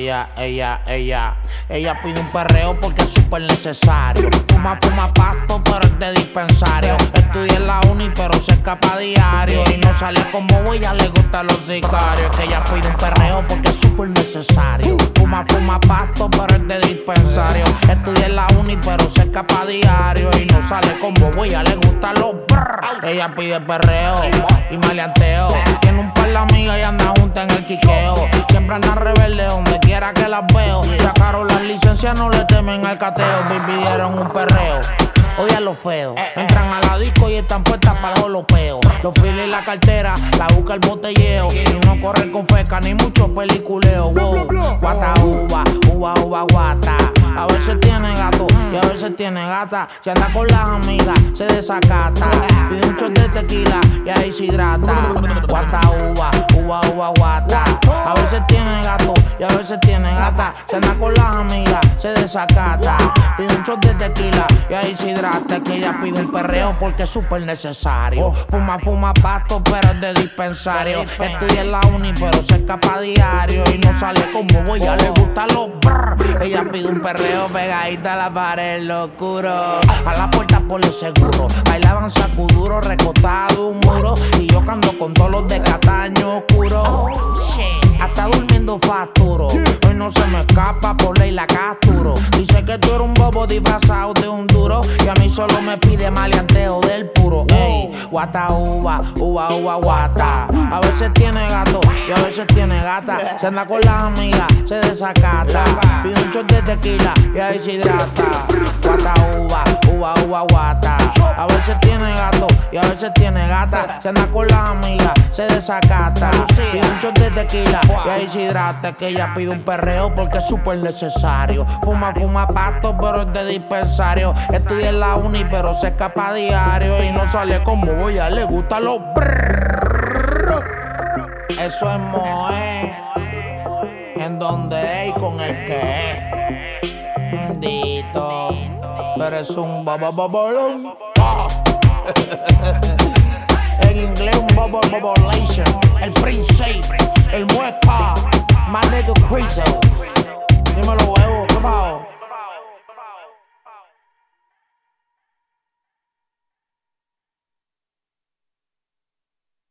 Ella pide un perreo porque es súper necesario. Fuma pasto, pero es de dispensario. Estudia en la uni, pero se escapa a diario. Y no sale como ella, le gustan los sicarios. Que ella pide un perreo porque es súper necesario. Fuma pasto, pero es de dispensario. Estudia en la uni, pero se escapa a diario. Y no sale como ella, le gustan los brrr. Ella pide perreo y maleanteo. Tiene un par de amigas y anda junta en el quiqueo. Siempre anda rebelde donde quiera que las veo. Sacaron las licencias, no le temen al cateo. Pidieron un perreo, odian lo feo. Entran a la disco y están puestas para el jolopeo. Los files y la cartera, la busca el botelleo. Y no corre con feca ni mucho peliculeo. Wow. Guata uva, guata. A veces tiene gato y a veces tiene gata. Si anda con las amigas, se desacata. Pide un shot de tequila y ahí se hidrata. Guata uva, guata. A veces tiene gato y a veces tiene gata. Si anda con las amigas, se desacata. Pide un shot de tequila y ahí se hidrata. Que ella pide un perreo porque es súper necesario. Fuma pasto, pero es de dispensario. Estudia en la uni, pero se escapa a diario. Y no sale como ella, le gustan los brrr. Ella pide un perreo pegadita a la pared, lo oscuro. A la puerta por el seguro. Bailaban sacuduro, recostado un muro. Y yo ando con todos los de Cataño oscuro. Hasta durmiendo facturo. Hoy no se me escapa, por ley la capturo. Dice que tú eres un bobo disfrazado de un duro. Y a mí solo me pide maleanteo del puro. Ey, guata uva, guata. A veces tiene gato y a veces tiene gata. Se anda con las amigas, se desacata. Pide un shot de tequila y ahí se hidrata. Guata uva, guata. A veces tiene gato y a veces tiene gata. Se anda con las amigas, se desacata. Pide un shot de tequila y ahí se hidrata. Que ella pide un perreo porque es súper necesario. Fuma pasto, pero es de dispensario. Estudia en la uni, pero se escapa a diario. Y no sale como ella, le gustan los brrr. Eso es Moe. En donde y con el que es. Dito, pero es un bobolón. En inglés un bobolation. El Prince, el Mueca, my nigga Crizo.